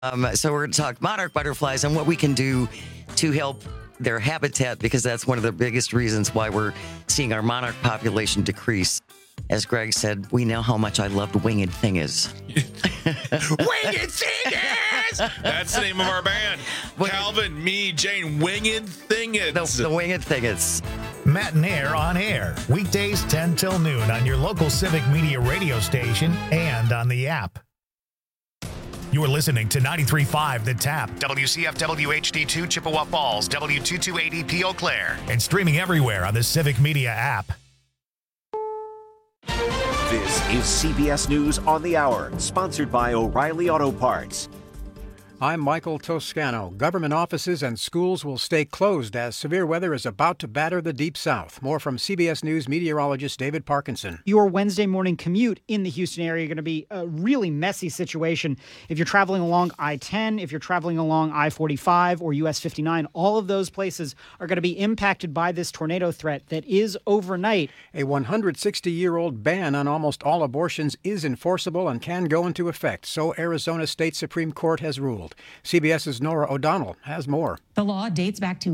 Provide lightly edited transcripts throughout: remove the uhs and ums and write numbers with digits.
So we're going to talk monarch butterflies and what we can do to help their habitat, because that's one of the biggest reasons why we're seeing our monarch population decrease. As Greg said, we know how much I loved Winged Thingers. Winged Thingers! That's the name of our band. Calvin, me, Jane, Winged Thingers. The Winged Thingers. Matt and Air on air. Weekdays 10 till noon on your local Civic Media radio station and on the app. You're listening to 93.5 The Tap, WCFW HD2 Chippewa Falls, W228EP Eau Claire, and streaming everywhere on the Civic Media app. This is CBS News on the Hour, sponsored by O'Reilly Auto Parts. I'm Michael Toscano. Government offices and schools will stay closed as severe weather is about to batter the Deep South. More from CBS News meteorologist David Parkinson. Your Wednesday morning commute in the Houston area is going to be a really messy situation. If you're traveling along I-10, if you're traveling along I-45 or US 59, all of those places are going to be impacted by this tornado threat that is overnight. A 160-year-old ban on almost all abortions is enforceable and can go into effect, so Arizona State Supreme Court has ruled. CBS's Nora O'Donnell has more. The law dates back to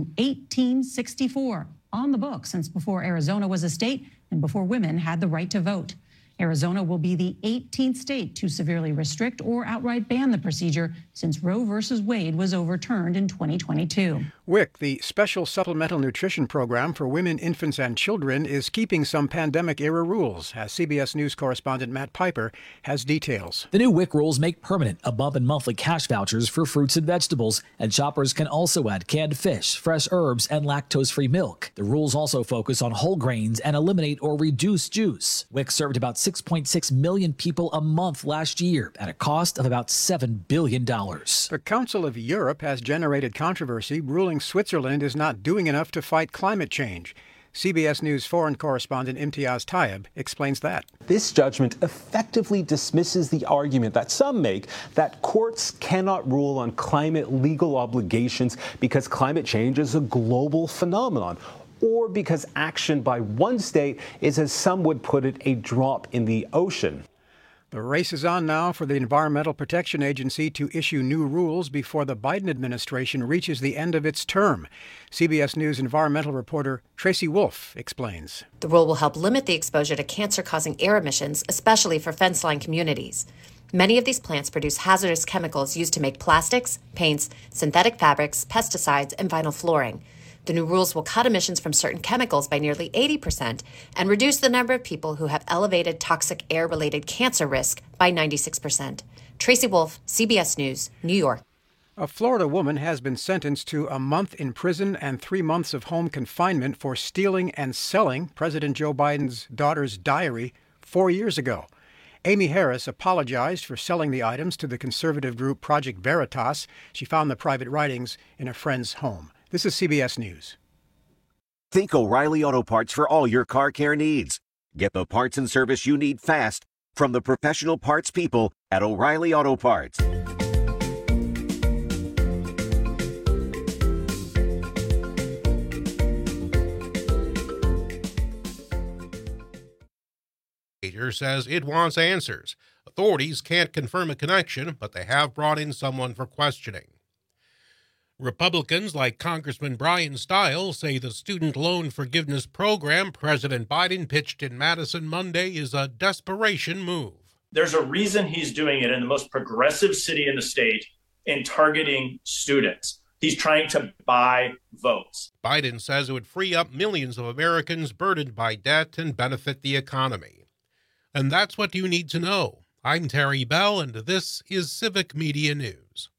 1864, on the books since before Arizona was a state and before women had the right to vote. Arizona will be the 18th state to severely restrict or outright ban the procedure since Roe v. Wade was overturned in 2022. WIC, the Special Supplemental Nutrition Program for Women, Infants, and Children, is keeping some pandemic-era rules, as CBS News correspondent Matt Piper has details. The new WIC rules make permanent a bump in monthly cash vouchers for fruits and vegetables, and shoppers can also add canned fish, fresh herbs, and lactose-free milk. The rules also focus on whole grains and eliminate or reduce juice. WIC served about 6.6 million people a month last year at a cost of about $7 billion. The Council of Europe has generated controversy, ruling Switzerland is not doing enough to fight climate change. CBS News foreign correspondent Imtiaz Tayeb explains that. This judgment effectively dismisses the argument that some make that courts cannot rule on climate legal obligations because climate change is a global phenomenon, or because action by one state is, as some would put it, a drop in the ocean. The race is on now for the Environmental Protection Agency to issue new rules before the Biden administration reaches the end of its term. CBS News environmental reporter Tracy Wolf explains. The rule will help limit the exposure to cancer-causing air emissions, especially for fence-line communities. Many of these plants produce hazardous chemicals used to make plastics, paints, synthetic fabrics, pesticides, and vinyl flooring. The new rules will cut emissions from certain chemicals by nearly 80% and reduce the number of people who have elevated toxic air-related cancer risk by 96%. Tracy Wolf, CBS News, New York. A Florida woman has been sentenced to a month in prison and 3 months of home confinement for stealing and selling President Joe Biden's daughter's diary 4 years ago. Amy Harris apologized for selling the items to the conservative group Project Veritas. She found the private writings in a friend's home. This is CBS News. Think O'Reilly Auto Parts for all your car care needs. Get the parts and service you need fast from the professional parts people at O'Reilly Auto Parts. Says it wants answers. Authorities can't confirm a connection, but they have brought in someone for questioning. Republicans like Congressman Brian Stiles say the student loan forgiveness program President Biden pitched in Madison Monday is a desperation move. There's a reason he's doing it in the most progressive city in the state in targeting students. He's trying to buy votes. Biden says it would free up millions of Americans burdened by debt and benefit the economy. And that's what you need to know. I'm Terry Bell, and this is Civic Media News.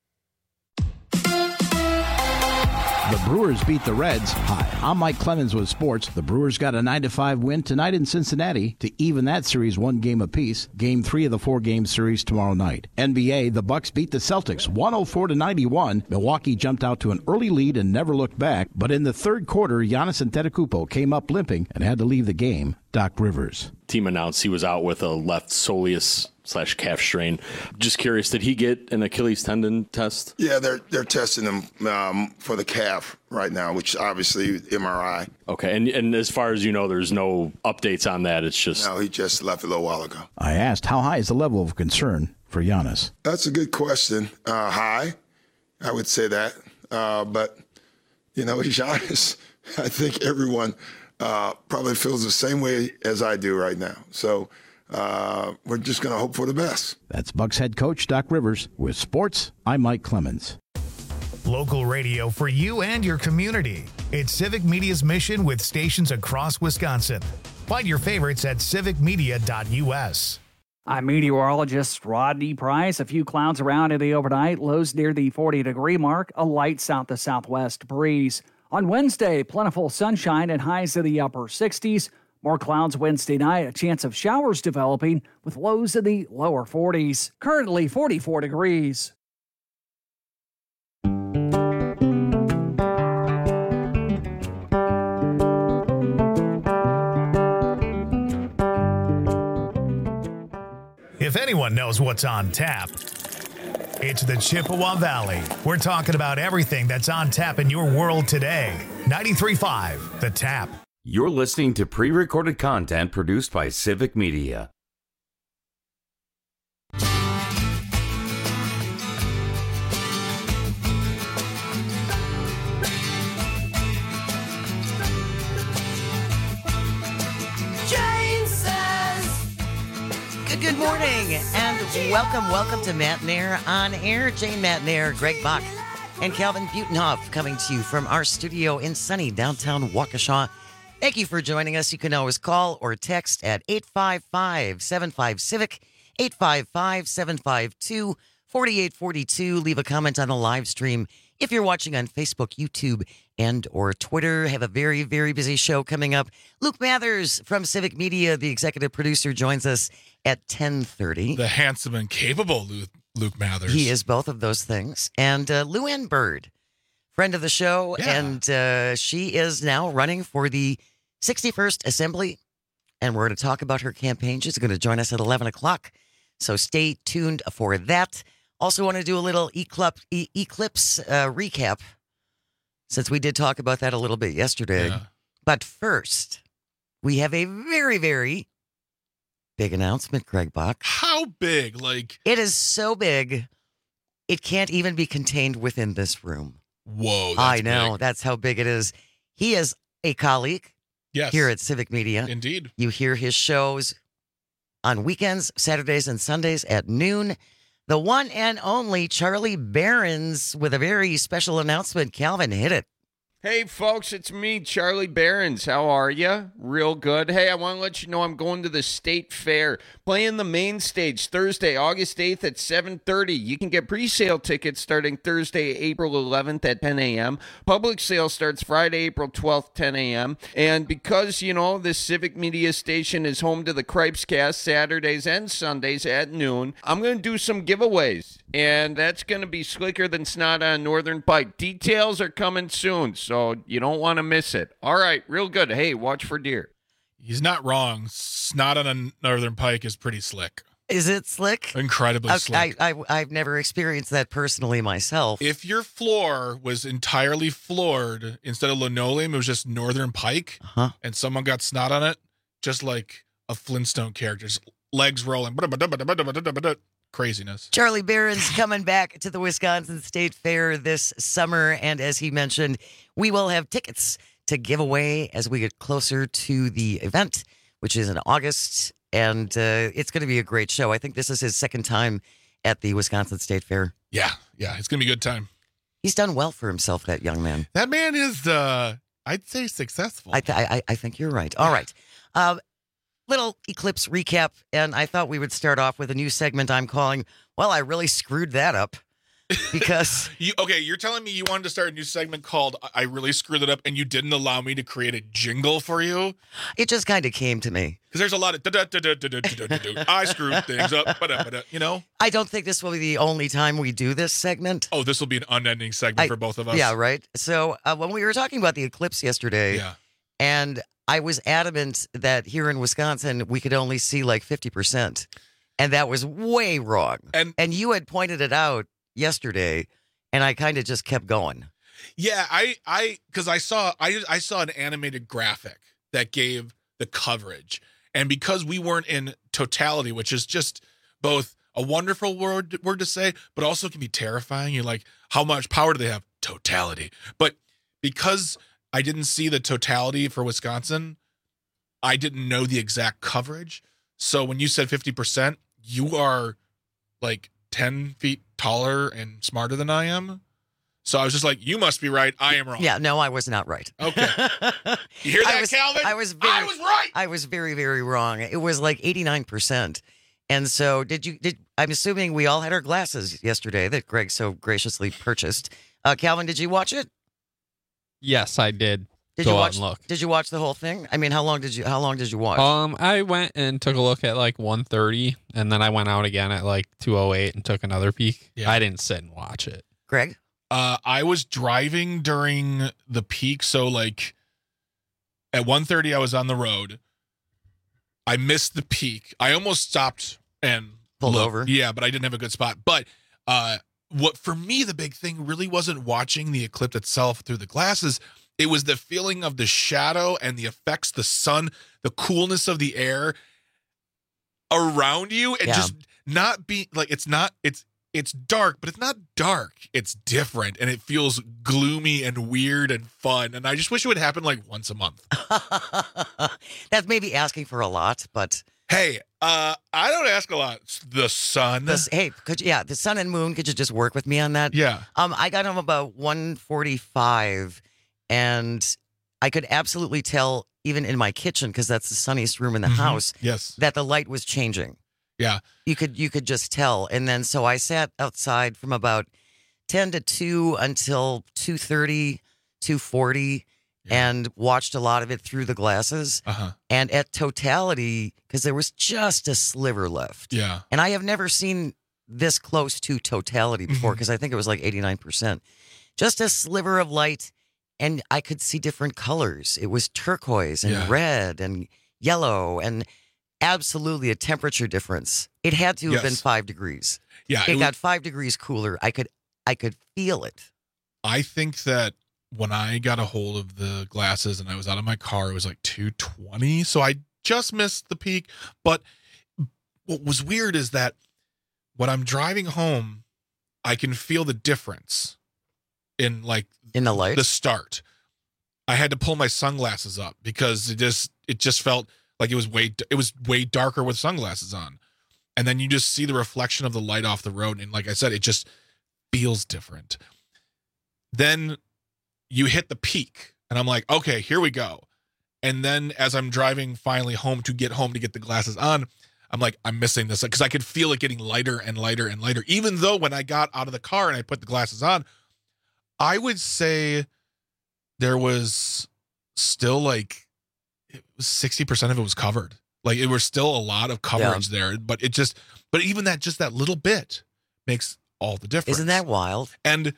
The Brewers beat the Reds. Hi, I'm Mike Clemens with sports. The Brewers got a 9-5 win tonight in Cincinnati to even that series 1 game apiece. Game 3 of the 4-game series tomorrow night. NBA, the Bucks beat the Celtics 104-91. Milwaukee jumped out to an early lead and never looked back. But in the third quarter, Giannis Antetokounmpo came up limping and had to leave the game. Doc Rivers. Team announced he was out with a left soleus calf strain. Just curious, did he get an Achilles tendon test? Yeah, they're testing him for the calf right now, which obviously MRI. Okay, and as far as you know, there's no updates on that. It's just... No, he just left a little while ago. I asked, how high is the level of concern for Giannis? That's a good question. High, I would say that. But, Giannis, I think everyone probably feels the same way as I do right now. So we're just going to hope for the best. That's Bucks head coach Doc Rivers. With sports, I'm Mike Clemens. Local radio for you and your community. It's Civic Media's mission with stations across Wisconsin. Find your favorites at civicmedia.us. I'm meteorologist Rodney Price. A few clouds around in the overnight, lows near the 40-degree mark, a light south to southwest breeze. On Wednesday, plentiful sunshine and highs in the upper 60s. More clouds Wednesday night, a chance of showers developing with lows in the lower 40s. Currently 44 degrees. If anyone knows what's on tap, it's the Chippewa Valley. We're talking about everything that's on tap in your world today. 93.5 The Tap. You're listening to pre-recorded content produced by Civic Media. Good morning and welcome to Matt Nair on Air. Jane Matt Nair, Greg Bach, and Calvin Butenhoff coming to you from our studio in sunny downtown Waukesha. Thank you for joining us. You can always call or text at 855-75-CIVIC, 855-752-4842. Leave a comment on the live stream if you're watching on Facebook, YouTube, and or Twitter. Have a very, very busy show coming up. Luke Mathers from Civic Media, the executive producer, joins us at 10:30. The handsome and capable Luke Mathers. He is both of those things. And Luann Bird, friend of the show, and she is now running for the 61st Assembly, and we're going to talk about her campaign. She's going to join us at 11 o'clock, so stay tuned for that. Also want to do a little eclipse recap, since we did talk about that a little bit yesterday. Yeah. But first, we have a very, very big announcement, Greg Bach. How big? It is so big, it can't even be contained within this room. Whoa, that's I know. big. That's how big it is. He is a colleague here at Civic Media. Indeed. You hear his shows on weekends, Saturdays and Sundays at noon. The one and only Charlie Behrens with a very special announcement. Calvin, hit it. Hey, folks, it's me, Charlie Behrens. How are you? Real good. Hey, I want to let you know I'm going to the State Fair, playing the main stage Thursday, August 8th at 7:30. You can get pre-sale tickets starting Thursday, April 11th at 10 a.m. Public sale starts Friday, April 12th, 10 a.m. And because, this Civic Media station is home to the Cripescast Saturdays and Sundays at noon, I'm going to do some giveaways. And that's going to be slicker than snot on Northern Pike. Details are coming soon, so you don't want to miss it. All right, real good. Hey, watch for deer. He's not wrong. Snot on a Northern Pike is pretty slick. Is it slick? Incredibly slick. I've never experienced that personally myself. If your floor was entirely floored, instead of linoleum, it was just Northern Pike, and someone got snot on it, just like a Flintstone character, just legs rolling. Craziness. Charlie Behrens coming back to the Wisconsin State Fair this summer. And as he mentioned, we will have tickets to give away as we get closer to the event, which is in August. And it's going to be a great show. I think this is his second time at the Wisconsin State Fair. Yeah, it's going to be a good time. He's done well for himself, that young man. That man is, I'd say, successful. I think you're right. All right. Little eclipse recap, and I thought we would start off with a new segment I'm calling, well, I really screwed that up, because... You're telling me you wanted to start a new segment called I Really Screwed It Up, and you didn't allow me to create a jingle for you? It just kind of came to me. Because there's a lot of I screwed things up, I don't think this will be the only time we do this segment. Oh, this will be an unending segment for both of us. Yeah, right? So when we were talking about the eclipse yesterday, and I was adamant that here in Wisconsin, we could only see like 50%. And that was way wrong. And you had pointed it out yesterday, and I kind of just kept going. Yeah, because I saw an animated graphic that gave the coverage, and because we weren't in totality, which is just both a wonderful word to say, but also can be terrifying. You're like, how much power do they have? Totality. But because I didn't see the totality for Wisconsin, I didn't know the exact coverage. So when you said 50%, you are like 10 feet taller and smarter than I am. So I was just like, you must be right. I am wrong. Yeah, no, I was not right. Okay. You hear that, Calvin? I was right. I was very, very wrong. It was like 89%. And so I'm assuming we all had our glasses yesterday that Greg so graciously purchased. Calvin, did you watch it? Yes, I did. Did Go out and look. Did you watch the whole thing? I mean, how long did you watch? I went and took a look at like 1:30, and then I went out again at like 2:08 and took another peek. Yeah. I didn't sit and watch it. Greg? I was driving during the peak, so like at 1:30 I was on the road. I missed the peak. I almost stopped and pulled over. Yeah, but I didn't have a good spot. But what for me the big thing really wasn't watching the eclipse itself through the glasses. It was the feeling of the shadow and the effects, the sun, the coolness of the air around you, and just not be like it's dark, but it's not dark. It's different, and it feels gloomy and weird and fun. And I just wish it would happen like once a month. That's maybe asking for a lot, but hey, I don't ask a lot. It's the sun. the sun and moon. Could you just work with me on that? Yeah. I got home about 1:45, and I could absolutely tell, even in my kitchen, because that's the sunniest room in the house, that the light was changing. Yeah. You could just tell. And then so I sat outside from about 10 to 2 until 2:30, 2:40, and watched a lot of it through the glasses. And at totality, because there was just a sliver left. Yeah. And I have never seen this close to totality before, because I think it was like 89%. Just a sliver of light, and I could see different colors. It was turquoise and red and yellow, and absolutely a temperature difference. It had to have been 5 degrees. Yeah, it got 5 degrees cooler. I could feel it. I think that when I got a hold of the glasses and I was out of my car, it was like 2:20. So I just missed the peak. But what was weird is that when I'm driving home, I can feel the difference in the light, the start. I had to pull my sunglasses up because it just felt like it was way darker with sunglasses on. And then you just see the reflection of the light off the road. And like I said, it just feels different. Then you hit the peak and I'm like, okay, here we go. And then as I'm driving finally home to get the glasses on, I'm like, I'm missing this, because I could feel it getting lighter and lighter and lighter. Even though when I got out of the car and I put the glasses on, I would say there was still like 60% of it was covered. Like it was still a lot of coverage there, but even that little bit makes all the difference. Isn't that wild? And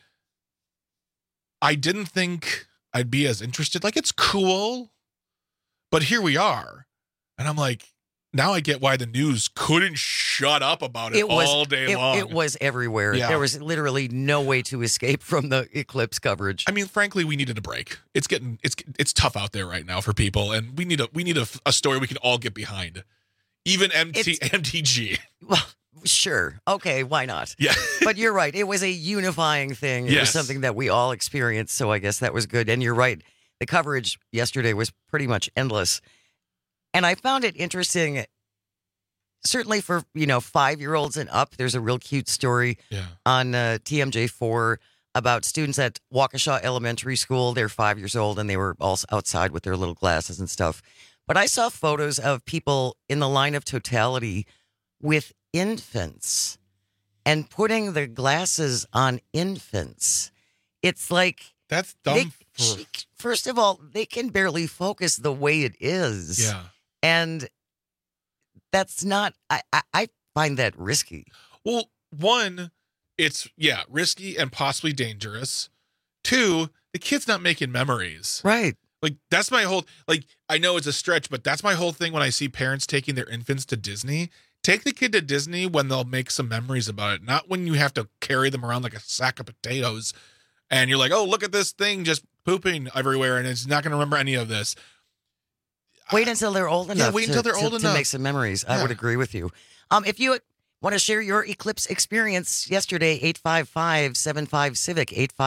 I didn't think I'd be as interested. Like, it's cool, but here we are. And I'm like, now I get why the news couldn't shut up about it all day long. It was everywhere. Yeah. There was literally no way to escape from the eclipse coverage. I mean, frankly, we needed a break. It's tough out there right now for people, and we need a story we can all get behind. Even MTG. Well, sure. Okay, why not? Yeah. But you're right. It was a unifying thing. It was something that we all experienced, so I guess that was good. And you're right. The coverage yesterday was pretty much endless. And I found it interesting, certainly for, 5-year-olds and up. There's a real cute story on TMJ4 about students at Waukesha Elementary School. They're 5 years old, and they were all outside with their little glasses and stuff. But I saw photos of people in the line of totality with infants and putting their glasses on infants. It's like... That's dumb. First of all, they can barely focus the way it is. Yeah. And that's not... I find that risky. Well, one, it's, risky and possibly dangerous. Two, the kid's not making memories. Right. Like, that's my whole... Like, I know it's a stretch, but that's my whole thing when I see parents taking their infants to Disney. Take the kid to Disney when they'll make some memories about it, not when you have to carry them around like a sack of potatoes and you're like, oh, look at this thing just pooping everywhere and it's not going to remember any of this. Wait until they're old enough. Wait until they're old enough to make some memories. I would agree with you. If you want to share your Eclipse experience yesterday, 855-75-CIVIC,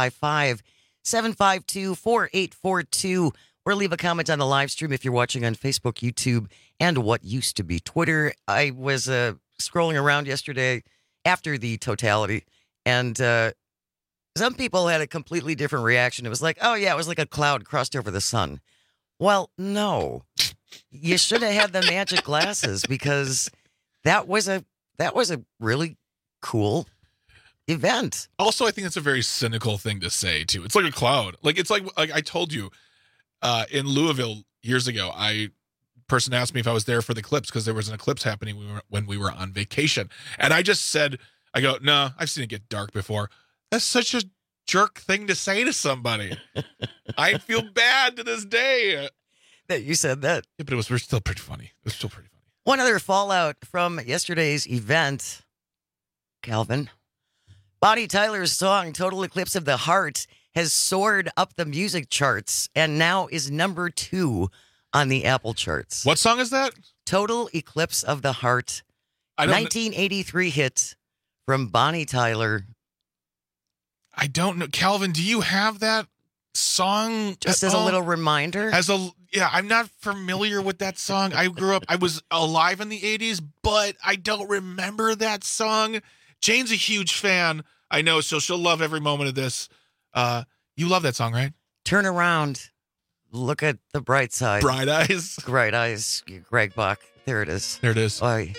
855-752-4842, or leave a comment on the live stream if you're watching on Facebook, YouTube, and what used to be Twitter. I was scrolling around yesterday after the totality, and some people had a completely different reaction. It was like, oh, yeah, it was like a cloud crossed over the sun. Well, no. You should have had the magic glasses because that was a really cool event. Also, I think it's a very cynical thing to say, too. It's like a cloud. Like, it's like I told you, in Louisville years ago, person asked me if I was there for the eclipse because there was an eclipse happening when we were on vacation. And I just said, I go, no, I've seen it get dark before. That's such a jerk thing to say to somebody. I feel bad to this day. That you said that. Yeah, but it was still pretty funny. It was still pretty funny. One other fallout from yesterday's event, Calvin. Bonnie Tyler's song, Total Eclipse of the Heart, has soared up the music charts and now is number 2 on the Apple charts. What song is that? Total Eclipse of the Heart. 1983 hit from Bonnie Tyler. I don't know. Calvin, do you have that song? Just as a little reminder? Yeah, I'm not familiar with that song. I was alive in the 80s, but I don't remember that song. Jane's a huge fan. I know, so she'll love every moment of this. You love that song, right? Turn around. Look at the bright side. Bright eyes. Bright eyes. Greg Bach. There it is. There it is. Oy.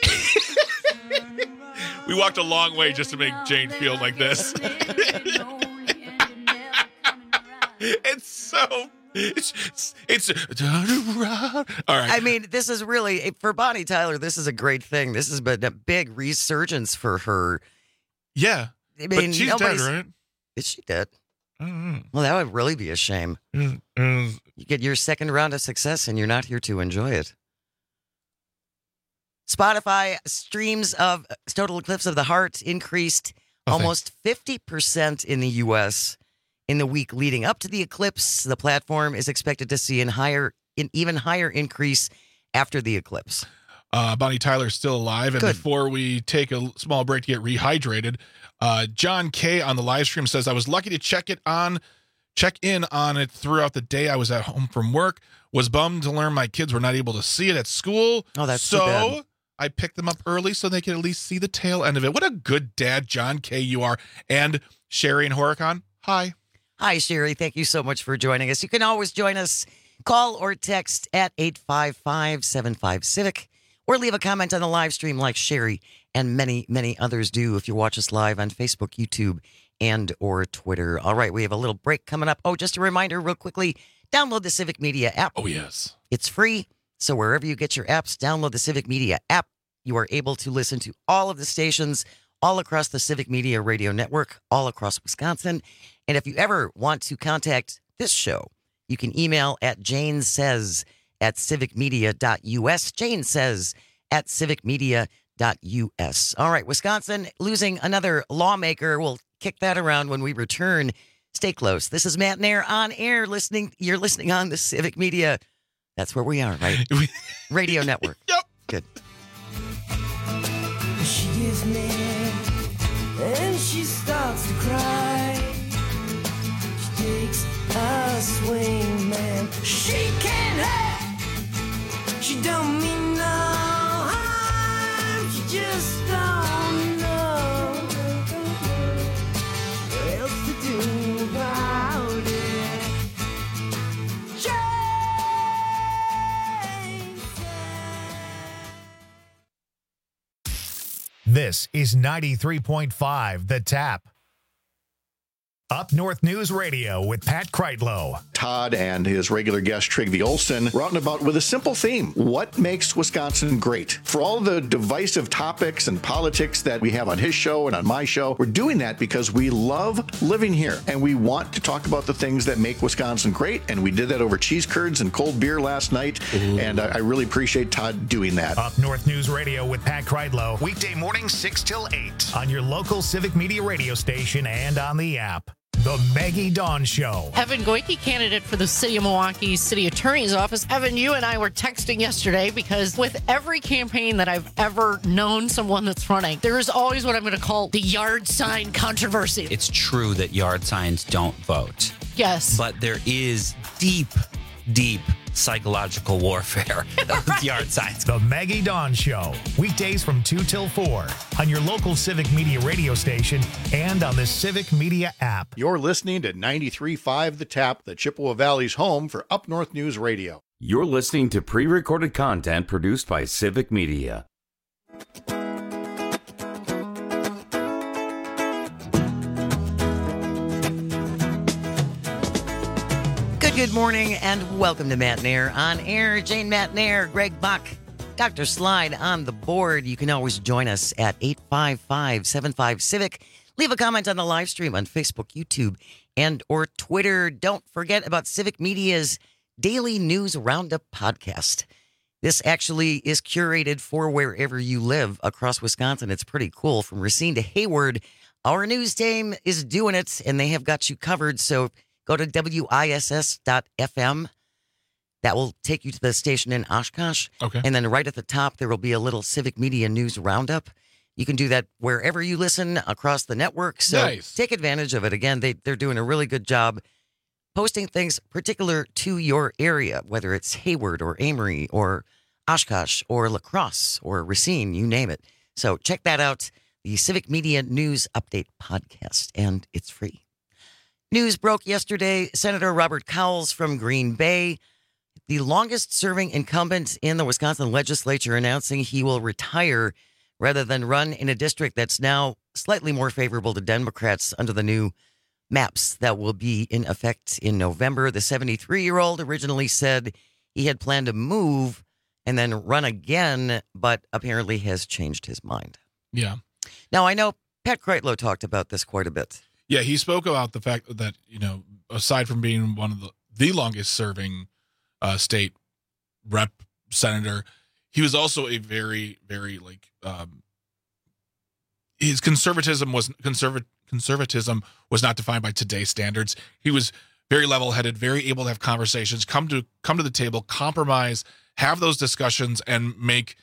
We walked a long way just to make Jane feel like this. It's turn around. All right. I mean, this is really, for Bonnie Tyler, this is a great thing. This has been a big resurgence for her. Yeah. I mean, but she's dead, right? Is she dead? I don't know. Well, that would really be a shame. You get your second round of success and you're not here to enjoy it. Spotify streams of Total Eclipse of the Heart increased almost 50% in the U.S. in the week leading up to the eclipse. The platform is expected to see an even higher increase after the eclipse. Bonnie Tyler's still alive. And before we take a small break to get rehydrated, John K. on the live stream says, I was lucky to check in on it throughout the day. I was at home from work, was bummed to learn my kids were not able to see it at school. Oh, that's too bad. I picked them up early so they could at least see the tail end of it. What a good dad, John K. you are. And Sherry and Horicon, hi. Hi, Sherry. Thank you so much for joining us. You can always join us. Call or text at 855-75-CIVIC or leave a comment on the live stream like Sherry and many, many others do if you watch us live on Facebook, YouTube, and or Twitter. All right, we have a little break coming up. Oh, just a reminder real quickly, download the Civic Media app. Oh, yes. It's free, so wherever you get your apps, download the Civic Media app. You are able to listen to all of the stations all across the Civic Media Radio Network, all across Wisconsin. And if you ever want to contact this show, you can email at janesays@civicmedia.us, janesays@civicmedia.us. All right, Wisconsin losing another lawmaker. We'll kick that around when we return. Stay close. This is Matt Nair on air. You're listening on the Civic Media. That's where we are, right? Radio Network. Yep. Good. She gives me and she starts to cry. She takes a swing, man. She can't help. She don't mean no harm. She just don't know what else to do about it. This is 93.5 The Tap. Up North News Radio with Pat Kreitlow. Todd and his regular guest Trygve Olsen were out and about with a simple theme. What makes Wisconsin great? For all the divisive topics and politics that we have on his show and on my show, we're doing that because we love living here and we want to talk about the things that make Wisconsin great. And we did that over cheese curds and cold beer last night. Ooh. And I really appreciate Todd doing that. Up North News Radio with Pat Kreitlow. Weekday mornings 6 till 8 on your local Civic Media radio station and on the app. The Maggie Dawn Show. Evan Goyke, candidate for the City of Milwaukee City Attorney's Office. Evan, you and I were texting yesterday because with every campaign that I've ever known someone that's running, there is always what I'm going to call the yard sign controversy. It's true that yard signs don't vote. Yes. But there is deep psychological warfare with yard signs. The Maggie Dawn Show. Weekdays from 2 till 4 on your local Civic Media radio station and on the Civic Media app. You're listening to 93.5 The Tap, the Chippewa Valley's home for Up North News Radio. You're listening to pre-recorded content produced by Civic Media. Good morning and welcome to Matt Nair on air. Jane Matt Nair, Greg Buck, Dr. Slide on the board. You can always join us at 855-75-CIVIC. Leave a comment on the live stream on Facebook, YouTube, and or Twitter. Don't forget about Civic Media's Daily News Roundup podcast. This actually is curated for wherever you live across Wisconsin. It's pretty cool. From Racine to Hayward, our news team is doing it, and they have got you covered. So go to WISS.FM. That will take you to the station in Oshkosh. Okay. And then right at the top, there will be a little Civic Media News Roundup. You can do that wherever you listen across the network. So nice. Take advantage of it. Again, they're doing a really good job posting things particular to your area, whether it's Hayward or Amory or Oshkosh or La Crosse or Racine, you name it. So check that out, the Civic Media News Update podcast, and it's free. News broke yesterday. Senator Robert Cowles from Green Bay, the longest-serving incumbent in the Wisconsin legislature, announcing he will retire rather than run in a district that's now slightly more favorable to Democrats under the new maps that will be in effect in November. The 73-year-old originally said he had planned to move and then run again, but apparently has changed his mind. Yeah. Now, I know Pat Kreitlow talked about this quite a bit. Yeah, he spoke about the fact that, aside from being one of the longest serving state rep senator, he was also a very, very his conservatism was not defined by today's standards. He was very level-headed, very able to have conversations, come to the table, compromise, have those discussions, and make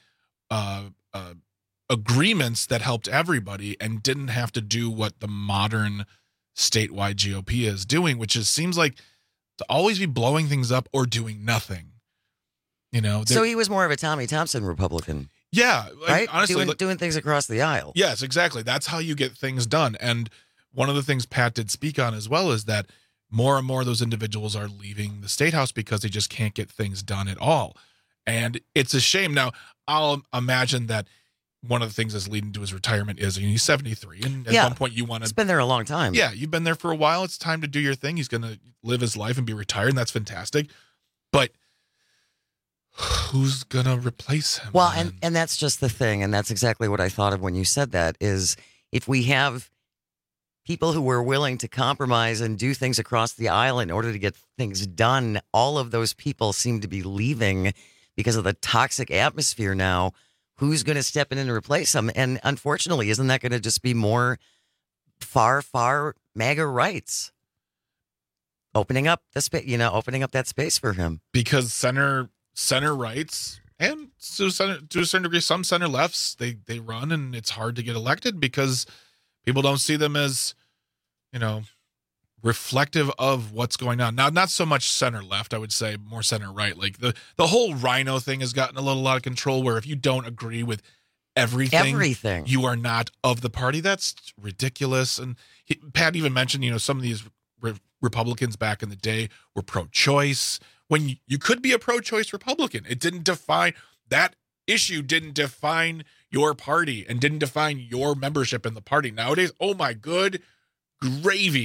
agreements that helped everybody and didn't have to do what the modern statewide GOP is doing, which seems like to always be blowing things up or doing nothing. So he was more of a Tommy Thompson Republican. Yeah, right? Honestly, doing things across the aisle. Yes, exactly. That's how you get things done. And one of the things Pat did speak on as well is that more and more of those individuals are leaving the state house because they just can't get things done at all. And it's a shame. Now, I'll imagine that one of the things that's leading to his retirement is he's 73. And at one point you want to... He's been there a long time. Yeah, you've been there for a while. It's time to do your thing. He's going to live his life and be retired, and that's fantastic. But who's going to replace him? Well, and that's just the thing, and that's exactly what I thought of when you said that, is if we have people who were willing to compromise and do things across the aisle in order to get things done, all of those people seem to be leaving because of the toxic atmosphere now. Who's going to step in and replace them? And unfortunately, isn't that going to just be more far MAGA rights? Opening up the space, opening up that space for him. Because center rights and to a certain degree, some center lefts, they run, and it's hard to get elected because people don't see them as, reflective of what's going on. Now, not so much center left, I would say more center right. Like the whole rhino thing has gotten a little out of control, where if you don't agree with everything, you are not of the party. That's ridiculous. And Pat even mentioned, some of these Republicans back in the day were pro-choice, when you could be a pro-choice Republican. It didn't define, that issue didn't define your party and didn't define your membership in the party. Nowadays, oh my good gravy,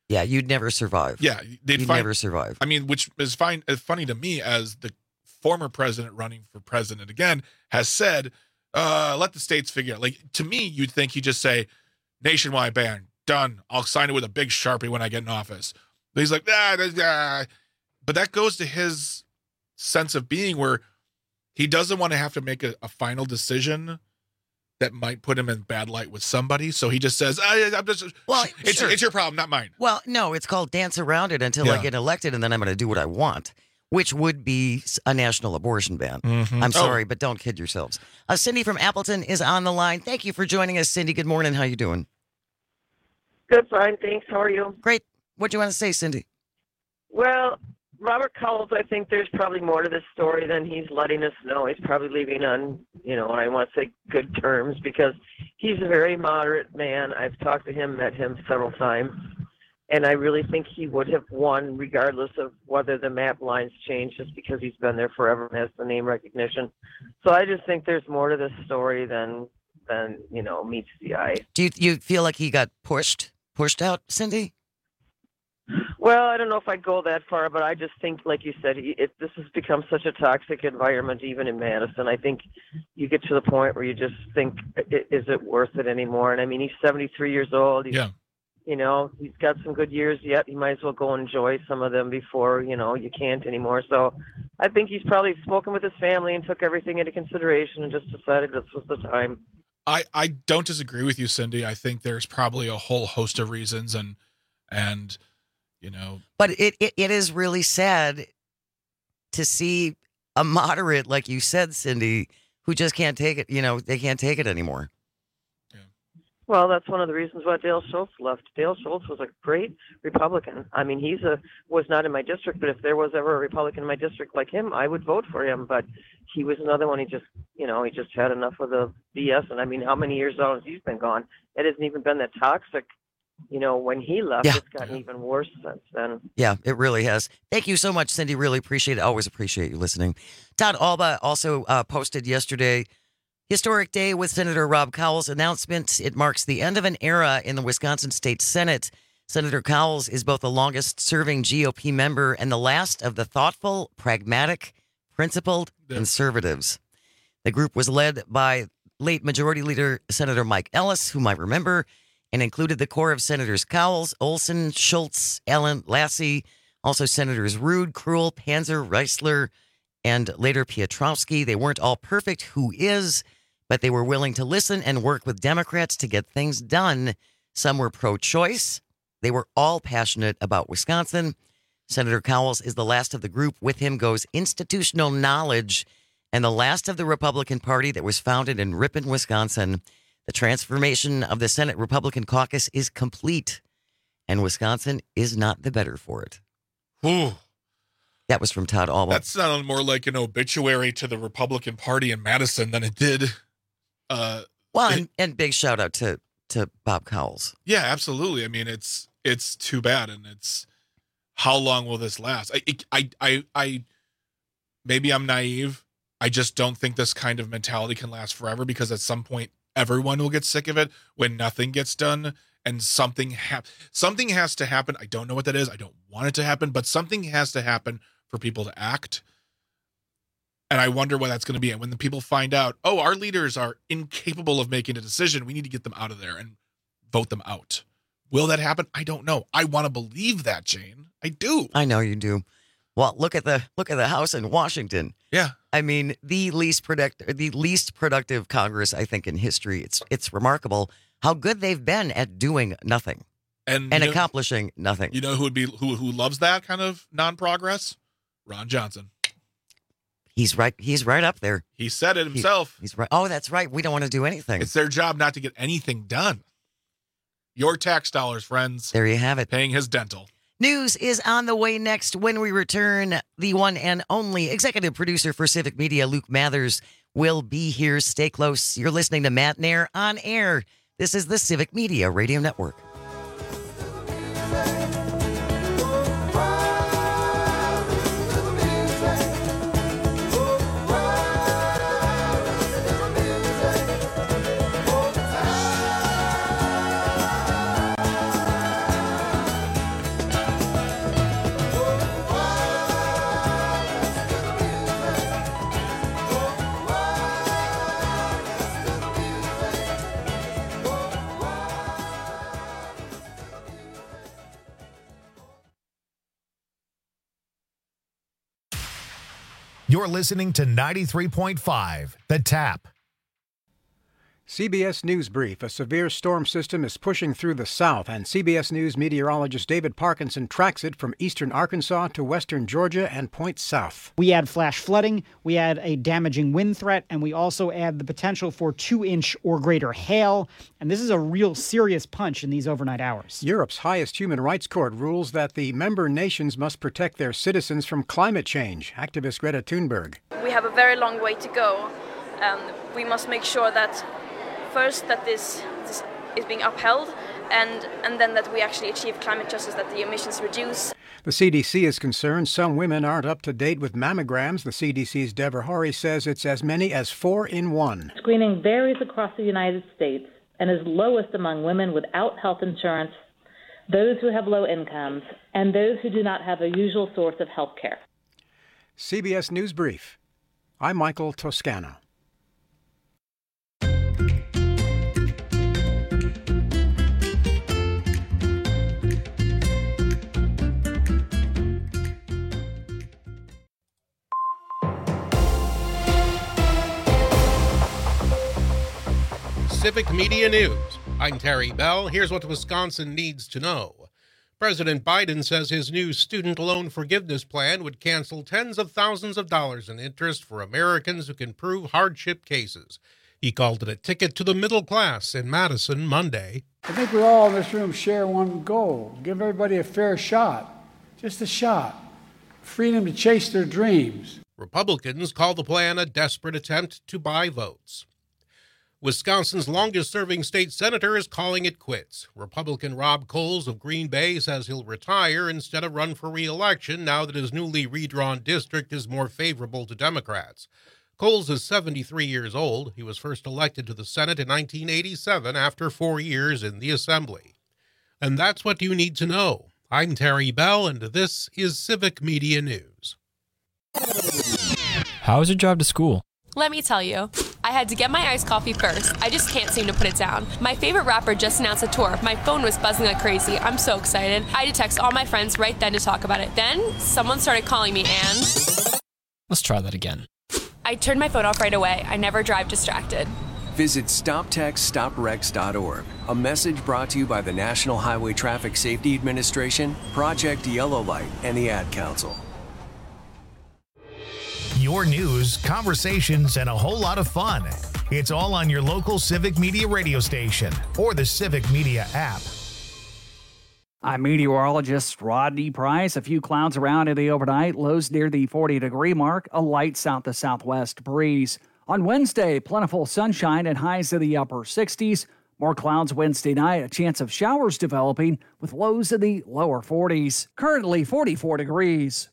Yeah, you'd never survive. Yeah, You'd never survive. I mean, which is funny to me as the former president running for president again has said, let the states figure it. Like, to me, you'd think he'd just say, nationwide ban, done. I'll sign it with a big Sharpie when I get in office. But he's like, But that goes to his sense of being where he doesn't want to have to make a final decision that might put him in bad light with somebody. So he just says, it's your problem, not mine. Well, no, it's called dance around it until I get elected, and then I'm going to do what I want, which would be a national abortion ban. Mm-hmm. I'm sorry, but don't kid yourselves. Cindy from Appleton is on the line. Thank you for joining us, Cindy. Good morning. How you doing? Good, fine. Thanks. How are you? Great. What do you want to say, Cindy? Well, Robert Cowles, I think there's probably more to this story than he's letting us know. He's probably leaving on, I want to say good terms, because he's a very moderate man. I've talked to him, met him several times, and I really think he would have won regardless of whether the map lines change, just because he's been there forever and has the name recognition. So I just think there's more to this story than meets the eye. Do you feel like he got pushed out, Cindy? Well, I don't know if I'd go that far, but I just think, like you said, this has become such a toxic environment, even in Madison. I think you get to the point where you just think, is it worth it anymore? And I mean, he's 73 years old. He's got some good years yet. He might as well go enjoy some of them before, you can't anymore. So I think he's probably spoken with his family and took everything into consideration and just decided this was the time. I don't disagree with you, Cindy. I think there's probably a whole host of reasons and But it is really sad to see a moderate, like you said, Cindy, who just can't take it. They can't take it anymore. Well, that's one of the reasons why Dale Schultz left. Dale Schultz was a great Republican. I mean, was not in my district, but if there was ever a Republican in my district like him, I would vote for him. But he was another one. He just had enough of the BS. And I mean, how many years has he been gone? It hasn't even been that toxic. When he left, It's gotten even worse since then. Yeah, it really has. Thank you so much, Cindy. Really appreciate it. Always appreciate you listening. Todd Alba also posted yesterday, historic day with Senator Rob Cowles' announcement. It marks the end of an era in the Wisconsin State Senate. Senator Cowles is both the longest-serving GOP member and the last of the thoughtful, pragmatic, principled conservatives. The group was led by late Majority Leader Senator Mike Ellis, whom I remember, and included the core of Senators Cowles, Olson, Schultz, Allen, Lassie, also Senators Rude, Krull, Panzer, Reisler, and later Piotrowski. They weren't all perfect, who is, but they were willing to listen and work with Democrats to get things done. Some were pro-choice. They were all passionate about Wisconsin. Senator Cowles is the last of the group. With him goes institutional knowledge and the last of the Republican Party that was founded in Ripon, Wisconsin. The transformation of the Senate Republican caucus is complete, and Wisconsin is not the better for it. Ooh. That was from Todd Alba. That sounded more like an obituary to the Republican Party in Madison than it did. And big shout out to Bob Cowles. Yeah, absolutely. I mean, it's too bad, and it's how long will this last? I maybe I'm naive. I just don't think this kind of mentality can last forever, because at some point everyone will get sick of it when nothing gets done, and something has to happen. I don't know what that is. I don't want it to happen, but something has to happen for people to act. And I wonder what that's going to be. And when the people find out, our leaders are incapable of making a decision, we need to get them out of there and vote them out. Will that happen? I don't know. I want to believe that, Jane. I do. I know you do. Well, look at the House in Washington. Yeah. I mean, the least productive Congress, I think, in history. It's remarkable how good they've been at doing nothing and accomplishing nothing. You know who loves that kind of non-progress? Ron Johnson. He's right. He's right up there. He said it himself. He's right. Oh, that's right. We don't want to do anything. It's their job not to get anything done. Your tax dollars, friends. There you have it. Paying his dental. News is on the way next. When we return, the one and only executive producer for Civic Media, Luke Mathers, will be here. Stay close. You're listening to Matt Nair on air. This is the Civic Media Radio Network. You're listening to 93.5 The Tap. CBS News Brief. A severe storm system is pushing through the south, and CBS News meteorologist David Parkinson tracks it from eastern Arkansas to western Georgia and points south. We add flash flooding, we add a damaging wind threat, and we also add the potential for 2-inch or greater hail. And this is a real serious punch in these overnight hours. Europe's highest human rights court rules that the member nations must protect their citizens from climate change. Activist Greta Thunberg. We have a very long way to go. We must make sure that first that this is being upheld, and then that we actually achieve climate justice, that the emissions reduce. The CDC is concerned some women aren't up to date with mammograms. The CDC's Deborah Horry says it's as many as 4 in 1. Screening varies across the United States and is lowest among women without health insurance, those who have low incomes, and those who do not have a usual source of health care. CBS News Brief. I'm Michael Toscano. Civic Media News. I'm Terry Bell. Here's what Wisconsin needs to know. President Biden says his new student loan forgiveness plan would cancel tens of thousands of dollars in interest for Americans who can prove hardship cases. He called it a ticket to the middle class in Madison Monday. I think we all in this room share one goal. Give everybody a fair shot. Just a shot. Freedom to chase their dreams. Republicans call the plan a desperate attempt to buy votes. Wisconsin's longest-serving state senator is calling it quits. Republican Rob Coles of Green Bay says he'll retire instead of run for re-election now that his newly redrawn district is more favorable to Democrats. Coles is 73 years old. He was first elected to the Senate in 1987 after 4 years in the Assembly. And that's what you need to know. I'm Terry Bell, and this is Civic Media News. How was your drive to school? Let me tell you, I had to get my iced coffee first. I just can't seem to put it down. My favorite rapper just announced a tour. My phone was buzzing like crazy. I'm so excited. I had to text all my friends right then to talk about it. Then, someone started calling me and... Let's try that again. I turned my phone off right away. I never drive distracted. Visit StopTextStopWrecks.org. A message brought to you by the National Highway Traffic Safety Administration, Project Yellow Light, and the Ad Council. Your news, conversations, and a whole lot of fun. It's all on your local Civic Media radio station or the Civic Media app. I'm meteorologist Rodney Price. A few clouds around in the overnight, lows near the 40-degree mark, a light south to southwest breeze. On Wednesday, plentiful sunshine and highs in the upper 60s. More clouds Wednesday night, a chance of showers developing with lows in the lower 40s. Currently 44 degrees.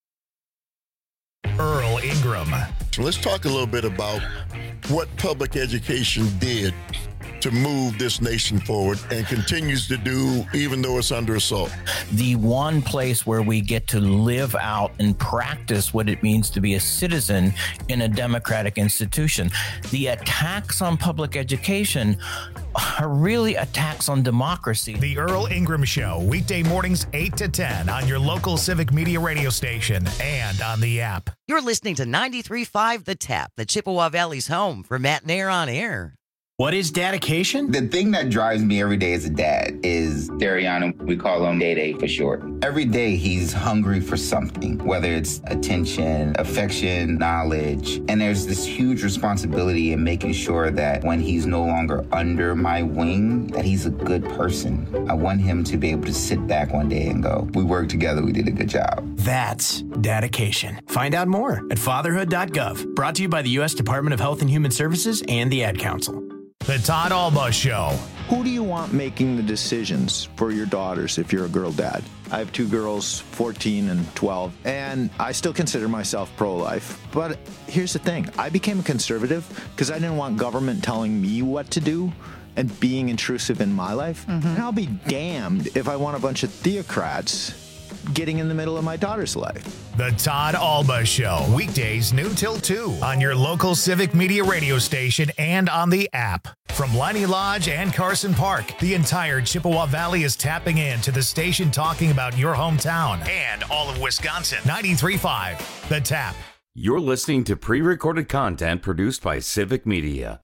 Earl Ingram. So let's talk a little bit about what public education did to move this nation forward and continues to do even though it's under assault. The one place where we get to live out and practice what it means to be a citizen in a democratic institution. The attacks on public education are really attacks on democracy. The Earl Ingram Show, weekday mornings 8 to 10 on your local Civic Media radio station and on the app. You're listening to 93.5 The Tap, the Chippewa Valley's home for Matt Nair on air. What is dedication? The thing that drives me every day as a dad is Dariano. We call him Day for short. Every day he's hungry for something, whether it's attention, affection, knowledge. And there's this huge responsibility in making sure that when he's no longer under my wing, that he's a good person. I want him to be able to sit back one day and go, we worked together, we did a good job. That's dedication. Find out more at fatherhood.gov. Brought to you by the U.S. Department of Health and Human Services and the Ad Council. The Todd Alba Show. Who do you want making the decisions for your daughters if you're a girl dad? I have two girls, 14 and 12, and I still consider myself pro-life. But here's the thing. I became a conservative because I didn't want government telling me what to do and being intrusive in my life. And I'll be damned if I want a bunch of theocrats getting in the middle of my daughter's life. The Todd Alba Show, weekdays noon till 2 on your local Civic Media radio station and on the app. From Liney Lodge and Carson Park, the entire Chippewa Valley is tapping into the station talking about your hometown and all of Wisconsin. 93.5 The Tap. You're listening to pre-recorded content produced by Civic Media.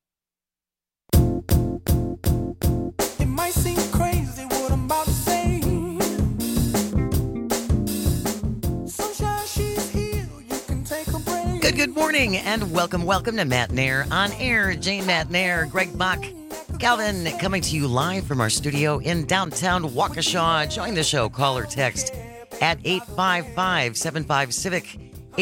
It might seem crazy what I'm about to say. Sunshine, she's here. You can take a break. Good morning, and welcome to Matt Nair on air. Jane Matt Nair, Greg Bach, Calvin, coming to you live from our studio in downtown Waukesha. Join the show, call or text at 855-75-CIVIC,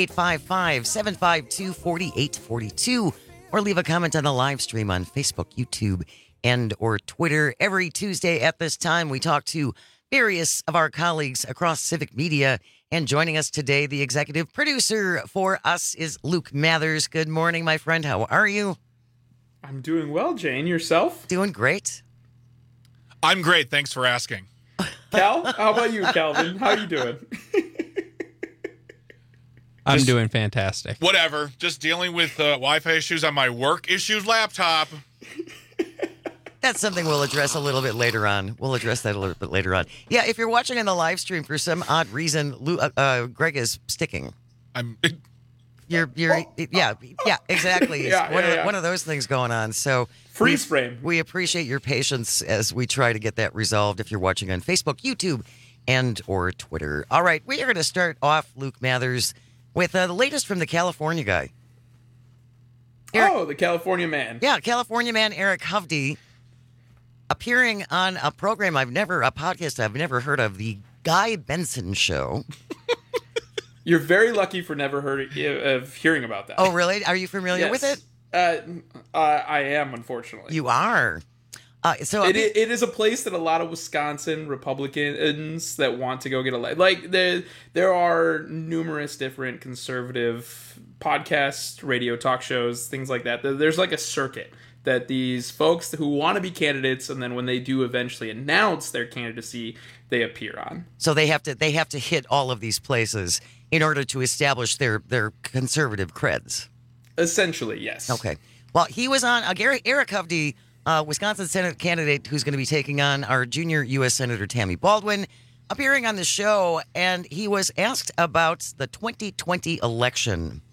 855-752-4842, or leave a comment on the live stream on Facebook, YouTube, and or Twitter. Every Tuesday at this time, we talk to various of our colleagues across Civic Media. And joining us today, the executive producer for us is Luke Mathers. Good morning, my friend. How are you? I'm doing well, Jane. Yourself? Doing great. I'm great. Thanks for asking. Cal, how about you, Calvin? How are you doing? I'm doing fantastic. Whatever. Just dealing with Wi-Fi issues on my work issues laptop. That's something we'll address a little bit later on. We'll address that a little bit later on. Yeah, if you're watching in the live stream, for some odd reason, Greg is sticking. Yeah, exactly. One of those things going on. So freeze frame. We appreciate your patience as we try to get that resolved. If you're watching on Facebook, YouTube, and or Twitter. All right, we are going to start off, Luke Mathers, with the latest from the California guy. The California man. Yeah, California man Eric Hovde, appearing on a podcast I've never heard of, the Guy Benson Show. You're very lucky for never hearing about that. Oh, really? Are you familiar with it? I am, unfortunately. You are. It is a place that a lot of Wisconsin Republicans that want to go get elected. Like there are numerous different conservative podcasts, radio talk shows, things like that. There's like a circuit that these folks who want to be candidates, and then when they do eventually announce their candidacy, they appear on. So they have to hit all of these places in order to establish their conservative creds. Essentially, yes. Okay. Well, he was on Eric Hovde, Wisconsin Senate candidate who's going to be taking on our junior U.S. Senator Tammy Baldwin, appearing on the show, and he was asked about the 2020 election.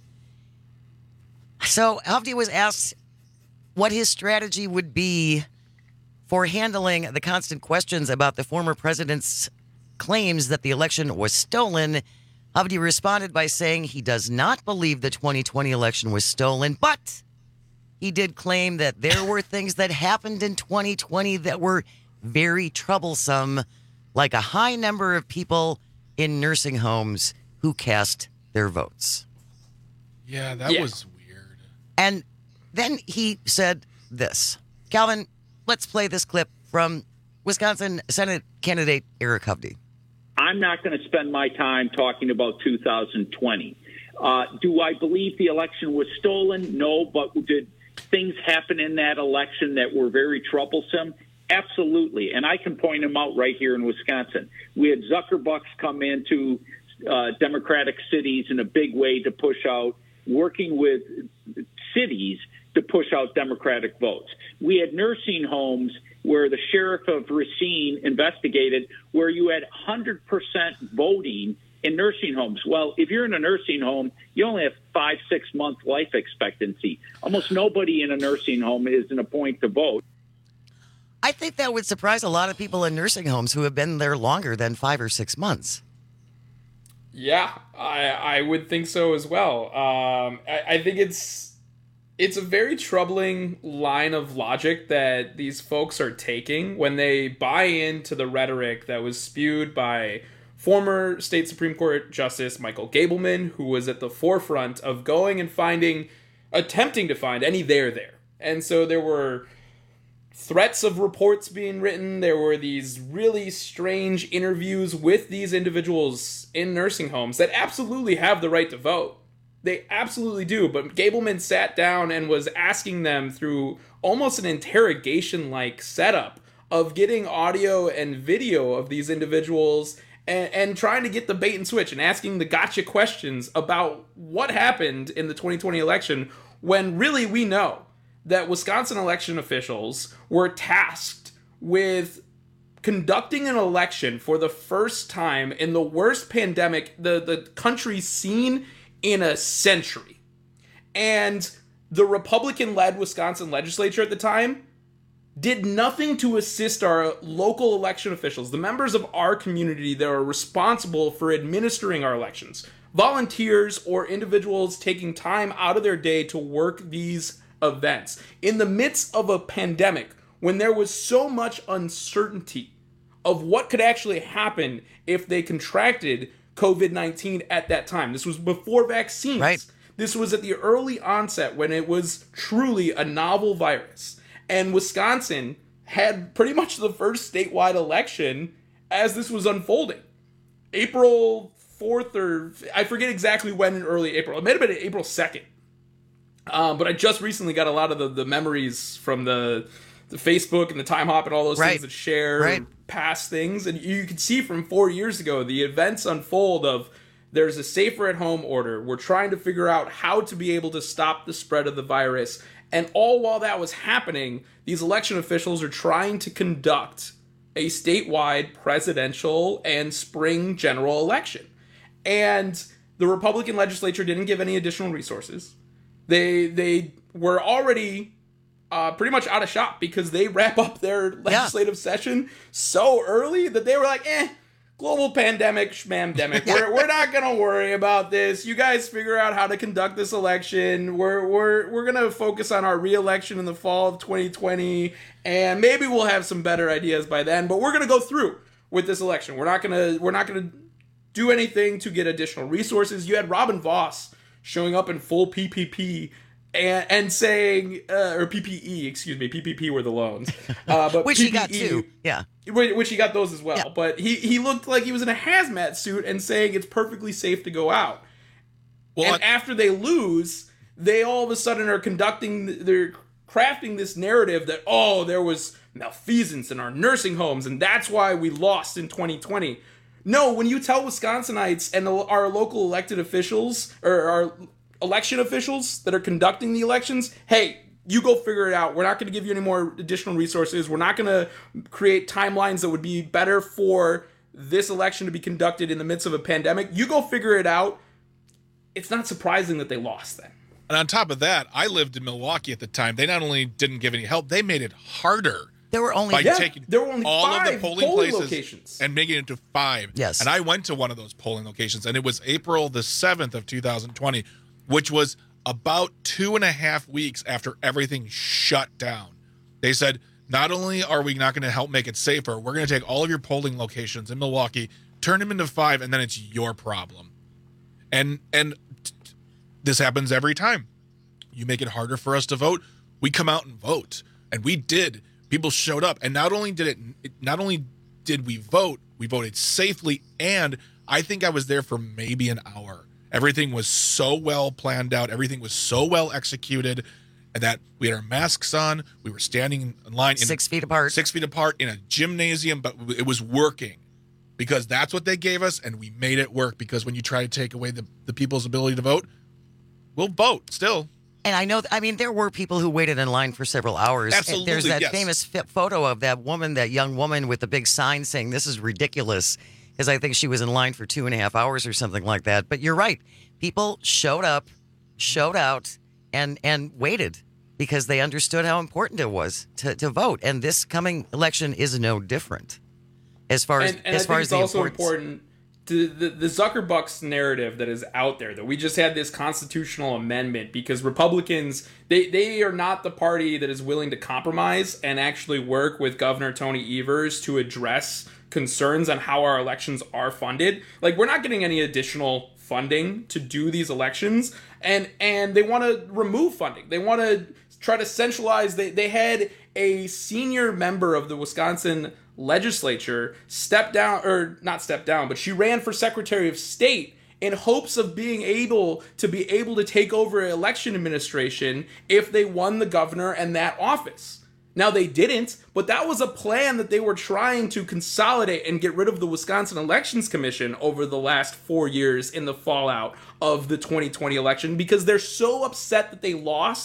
So Hovde was asked what his strategy would be for handling the constant questions about the former president's claims that the election was stolen. Hovde responded by saying he does not believe the 2020 election was stolen, but he did claim that there were things that happened in 2020 that were very troublesome, like a high number of people in nursing homes who cast their votes. Yeah, that was weird. And then he said this. Calvin, let's play this clip from Wisconsin Senate candidate Eric Hovde. I'm not going to spend my time talking about 2020. Do I believe the election was stolen? No, but did things happen in that election that were very troublesome? Absolutely. And I can point them out right here in Wisconsin. We had Zuckerbucks come into Democratic cities in a big way to push out, working with cities to push out Democratic votes. We had nursing homes where the sheriff of Racine investigated where you had 100% voting in nursing homes. Well, if you're in a nursing home, you only have 5-6 month life expectancy. Almost nobody in a nursing home is in a point to vote. I think that would surprise a lot of people in nursing homes who have been there longer than 5 or 6 months. Yeah, I would think so as well. I think it's a very troubling line of logic that these folks are taking when they buy into the rhetoric that was spewed by former state Supreme Court Justice Michael Gableman, who was at the forefront of going and attempting to find any there. And so there were threats of reports being written. There were these really strange interviews with these individuals in nursing homes that absolutely have the right to vote. They absolutely do. But Gableman sat down and was asking them through almost an interrogation-like setup of getting audio and video of these individuals and trying to get the bait and switch and asking the gotcha questions about what happened in the 2020 election, when really we know that Wisconsin election officials were tasked with conducting an election for the first time in the worst pandemic the country's seen in a century. And the Republican-led Wisconsin legislature at the time did nothing to assist our local election officials, the members of our community that are responsible for administering our elections, volunteers or individuals taking time out of their day to work these events. In the midst of a pandemic, when there was so much uncertainty of what could actually happen if they contracted COVID-19 at that time. This was before vaccines. Right. This was at the early onset when it was truly a novel virus. And Wisconsin had pretty much the first statewide election as this was unfolding. April 4th, or I forget exactly when in early April. It might have been April 2nd. But I just recently got a lot of the memories from the Facebook and the Time Hop and all those things that share past things. And you can see from 4 years ago, the events unfold of there's a safer at home order. We're trying to figure out how to be able to stop the spread of the virus. And all while that was happening, these election officials are trying to conduct a statewide presidential and spring general election. And the Republican legislature didn't give any additional resources. They were already pretty much out of shop because they wrap up their legislative session so early that they were like, global pandemic, schmamdemic. We're not gonna worry about this. You guys figure out how to conduct this election. We're gonna focus on our re-election in the fall of 2020, and maybe we'll have some better ideas by then. But we're gonna go through with this election. We're not gonna do anything to get additional resources. You had Robin Vos showing up in full PPP and saying, or PPE, excuse me, PPP were the loans. But which PPE, he got too, yeah. Which he got those as well. Yeah. But he looked like he was in a hazmat suit and saying it's perfectly safe to go out. Well, and after they lose, they all of a sudden are they're crafting this narrative that, there was malfeasance in our nursing homes and that's why we lost in 2020. No, when you tell Wisconsinites and our local elected officials, or our election officials that are conducting the elections, hey, you go figure it out. We're not going to give you any more additional resources. We're not going to create timelines that would be better for this election to be conducted in the midst of a pandemic. You go figure it out. It's not surprising that they lost then. And on top of that, I lived in Milwaukee at the time. They not only didn't give any help, they made it harder. There were only taking all of the 5 polling places locations and making it to 5. Yes. And I went to one of those polling locations, and it was April the 7th of 2020, which was about 2.5 weeks after everything shut down. They said, not only are we not going to help make it safer, we're going to take all of your polling locations in Milwaukee, turn them into 5, and then it's your problem. And this happens every time. You make it harder for us to vote, we come out and vote. And we did. People showed up. And not only did we vote, we voted safely, and I think I was there for maybe an hour. Everything was so well planned out. Everything was so well executed that we had our masks on. We were standing in line 6 feet apart. 6 feet apart in a gymnasium, but it was working because that's what they gave us, and we made it work. Because when you try to take away the people's ability to vote, we'll vote still. And I know, there were people who waited in line for several hours. Absolutely, there's that famous photo of that young woman with the big sign saying, "This is ridiculous," because I think she was in line for 2.5 hours or something like that. But you're right. People showed up, showed out, and waited because they understood how important it was to vote. And this coming election is no different as far as and as far as the also importance. important. The Zuckerbucks narrative that is out there, that we just had this constitutional amendment because Republicans, they are not the party that is willing to compromise and actually work with Governor Tony Evers to address concerns on how our elections are funded. Like, we're not getting any additional funding to do these elections, and they want to remove funding. They want to try to centralize. They had a senior member of the Wisconsin legislature not step down, but she ran for Secretary of State in hopes of being able to take over election administration if they won the governor and that office. Now, they didn't, but that was a plan that they were trying to consolidate and get rid of the Wisconsin Elections Commission over the last 4 years in the fallout of the 2020 election, because they're so upset that they lost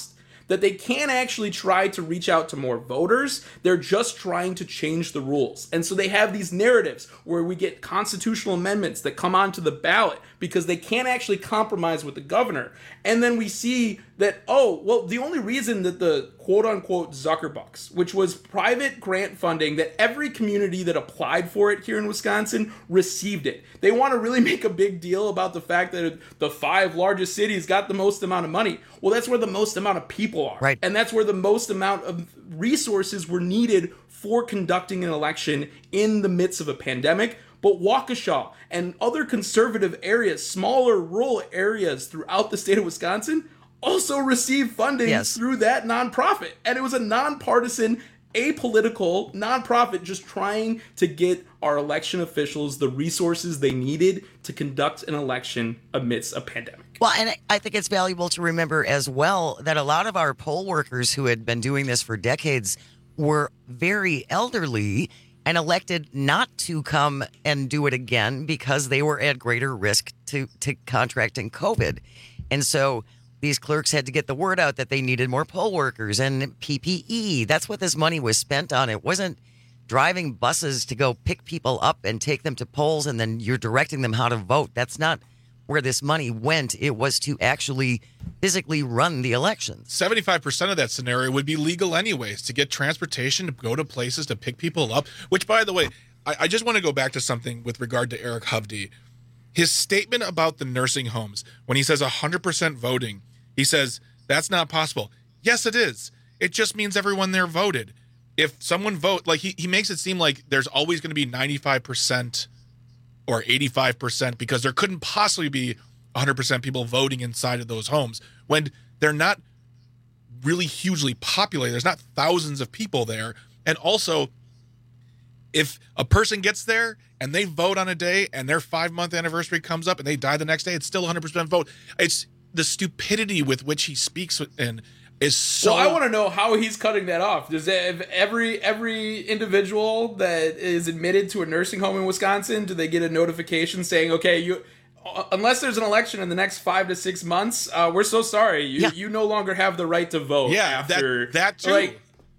that they can't actually try to reach out to more voters. They're just trying to change the rules. And so they have these narratives where we get constitutional amendments that come onto the ballot because they can't actually compromise with the governor. And then we see that, oh, well, the only reason that the quote-unquote Zuckerbucks, which was private grant funding that every community that applied for it here in Wisconsin received it. They want to really make a big deal about the fact that the 5 largest cities got the most amount of money. Well, that's where the most amount of people are. Right. And that's where the most amount of resources were needed for conducting an election in the midst of a pandemic. But Waukesha and other conservative areas, smaller rural areas throughout the state of Wisconsin, also received funding through that nonprofit. And it was a nonpartisan, apolitical nonprofit just trying to get our election officials the resources they needed to conduct an election amidst a pandemic. Well, and I think it's valuable to remember as well that a lot of our poll workers who had been doing this for decades were very elderly and elected not to come and do it again because they were at greater risk to contracting COVID. And so these clerks had to get the word out that they needed more poll workers and PPE. That's what this money was spent on. It wasn't driving buses to go pick people up and take them to polls and then you're directing them how to vote. That's not where this money went. It was to actually physically run the elections. 75% of that scenario would be legal anyways, to get transportation, to go to places, to pick people up, which, by the way, I just want to go back to something with regard to Eric Hovde. His statement about the nursing homes, when he says 100% voting, he says, that's not possible. Yes, it is. It just means everyone there voted. If someone vote, like he makes it seem like there's always going to be 95% or 85% because there couldn't possibly be 100% people voting inside of those homes when they're not really hugely populated. There's not thousands of people there. And also, if a person gets there and they vote on a day and their 5-month anniversary comes up and they die the next day, it's still 100% vote. It's the stupidity with which he speaks in is so... Well, I want to know how he's cutting that off. Does every individual that is admitted to a nursing home in Wisconsin, do they get a notification saying, okay, you, unless there's an election in the next 5 to 6 months, we're so sorry, you no longer have the right to vote. Yeah, after that too. Like,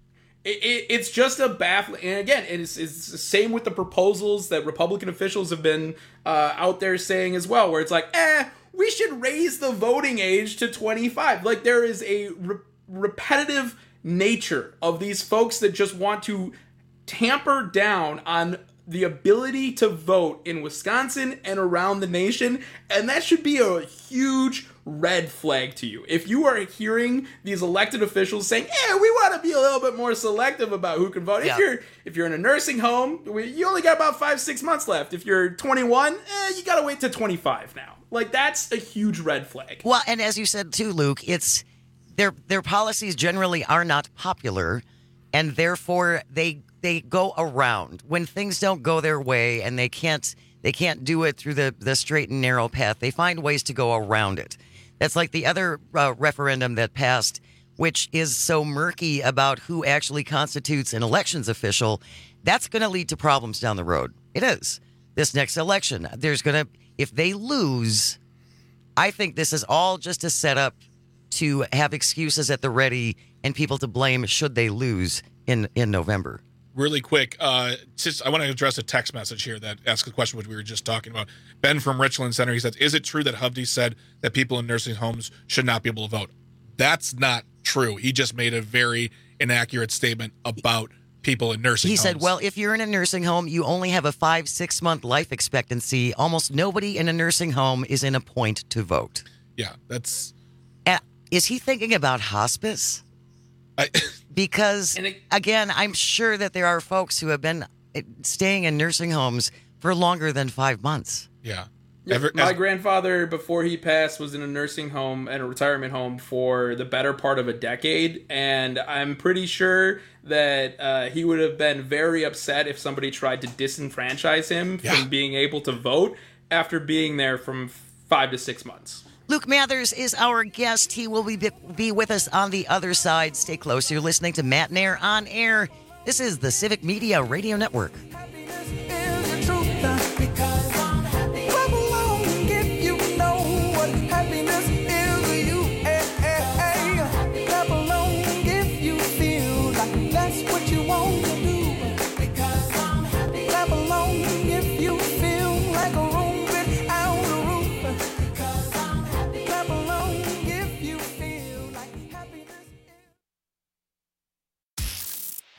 it's just a baffling, and again, it's the same with the proposals that Republican officials have been out there saying as well, where it's like, we should raise the voting age to 25. Like, there is a repetitive nature of these folks that just want to tamper down on the ability to vote in Wisconsin and around the nation, and that should be a huge red flag to you. If you are hearing these elected officials saying, we want to be a little bit more selective about who can vote. Yeah. If you're in a nursing home, you only got about 5-6 months left. If you're 21, you got to wait to 25 now. Like, that's a huge red flag. Well, and as you said too, Luke, it's their policies generally are not popular, and therefore they go around when things don't go their way, and they can't do it through the straight and narrow path. They find ways to go around it. That's like the other referendum that passed, which is so murky about who actually constitutes an elections official. That's going to lead to problems down the road. It is. This next election, if they lose, I think this is all just a setup to have excuses at the ready and people to blame should they lose in November. Really quick, I want to address a text message here that asks a question which we were just talking about. Ben from Richland Center, he says, is it true that Hovde said that people in nursing homes should not be able to vote? That's not true. He just made a very inaccurate statement about people in nursing homes. He said, well, if you're in a nursing home, you only have a 5-6 month life expectancy. Almost nobody in a nursing home is in a point to vote. Yeah, that's... Is he thinking about hospice? Because, again, I'm sure that there are folks who have been staying in nursing homes for longer than 5 months. Yeah. My grandfather, before he passed, was in a nursing home and a retirement home for the better part of a decade, and I'm pretty sure that he would have been very upset if somebody tried to disenfranchise him from being able to vote after being there from 5 to 6 months. Luke Mathers is our guest. He will be with us on the other side. Stay close. You're listening to Matt Nair on Air. This is the Civic Media Radio Network. Clap along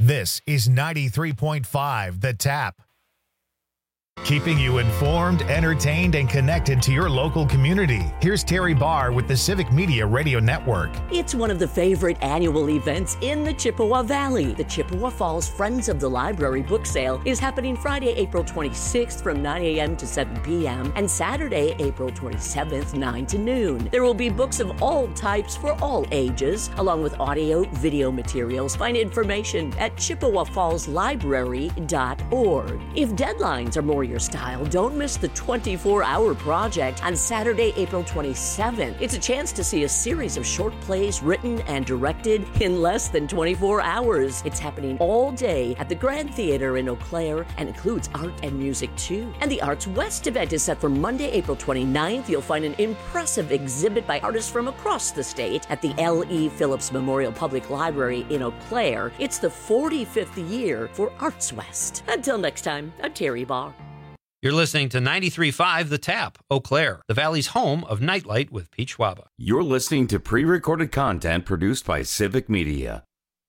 This is 93.5 The Tap. Keeping you informed, entertained, and connected to your local community. Here's Terry Barr with the Civic Media Radio Network. It's one of the favorite annual events in the Chippewa Valley. The Chippewa Falls Friends of the Library book sale is happening Friday, April 26th from 9 a.m. to 7 p.m. and Saturday, April 27th, 9 to noon. There will be books of all types for all ages, along with audio, video materials. Find information at chippewafallslibrary.org. If deadlines are more your style, don't miss the 24-hour project on Saturday, April 27th. It's a chance to see a series of short plays written and directed in less than 24 hours. It's happening all day at the Grand Theater in Eau Claire and includes art and music too. And the Arts West event is set for Monday, April 29th. You'll find an impressive exhibit by artists from across the state at the L.E. Phillips Memorial Public Library in Eau Claire. It's the 45th year for Arts West. Until next time, I'm Terry Barr. You're listening to 93.5 The Tap, Eau Claire, the Valley's home of Nightlight with Pete Schwaba. You're listening to pre-recorded content produced by Civic Media.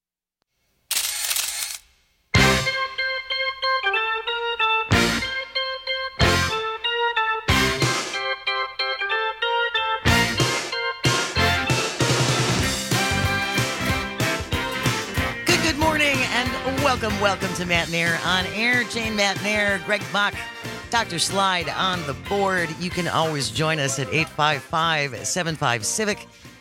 Good morning and welcome to Matnair on Air. Jane Matnair, Greg Bach, Dr. Slide on the board. You can always join us at 855-75-CIVIC,